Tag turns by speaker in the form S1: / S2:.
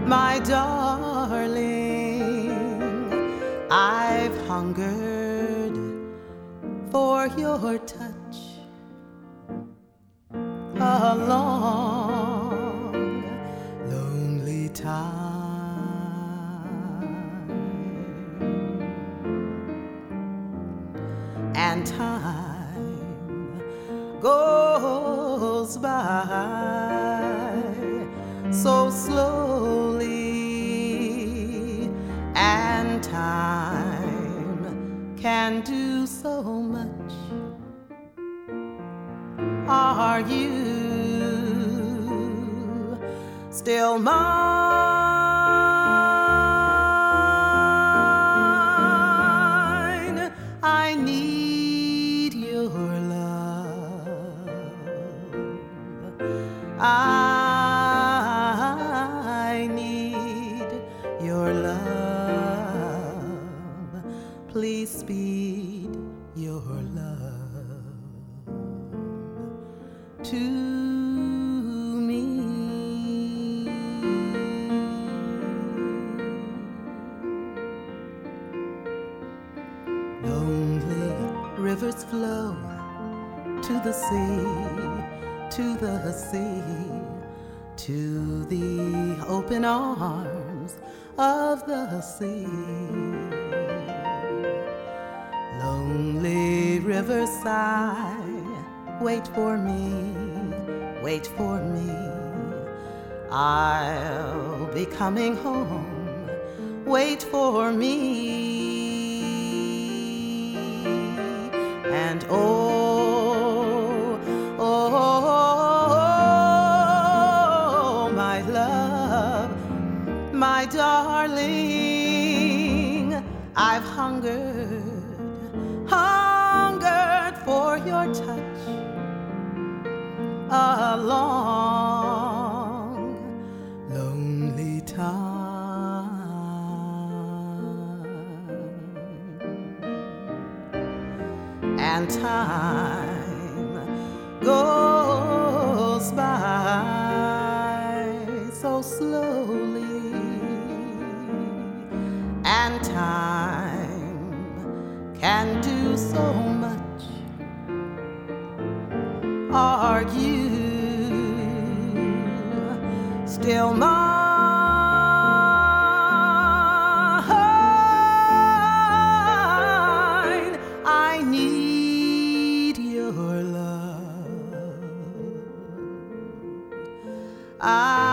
S1: my darling. I've hungered for your touch a long, lonely time, and time goes by so slowly, and time can do so much. Are you still mine? I need your love. I need your love. Please speed your love to me. Lonely rivers flow to the sea, to the sea, to the open arms of the sea. Lonely rivers sigh, wait for me, wait for me. I'll be coming home, wait for me. And oh, my love, my darling, I've hungered for your touch a long, lonely time, and time goes by so slowly, and time can do so much. Are you still mine? I need your love.